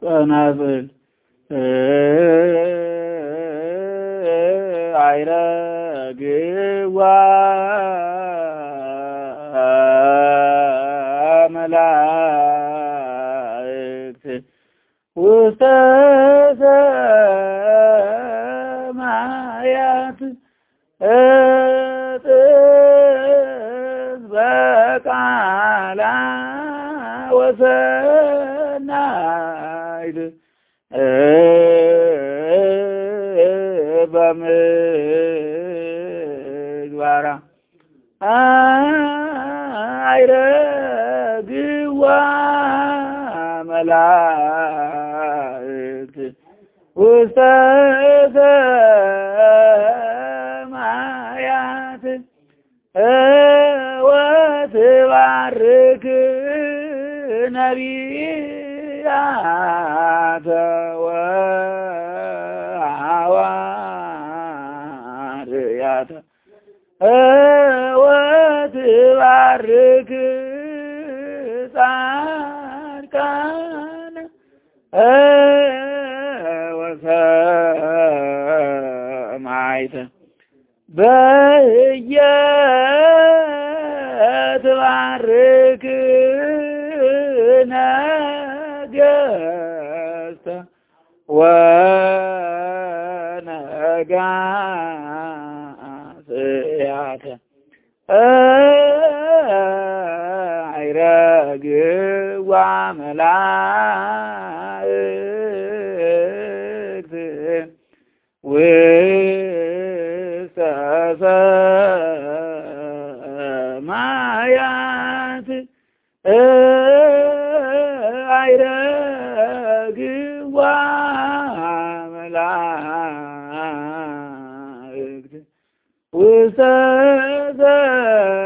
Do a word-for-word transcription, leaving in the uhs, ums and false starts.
ጸናጽል አይረግዋ መላእክት ውስተ ሰማያት እጥፍ በቃላ ወሰናይት በምግባራ አይረግዋ መላእክት ውስተ ሰማያት ወትባርክ ነቢያተ ወሐዋርያተ ወትባርክ ጻድቃነ ወሰማዕተ በየትባርክ ነገሥተ ወነጋሥያተ አይረግዋ መላእክት ውስተ ሰማያት አይረግዋ መላእክት ውስተ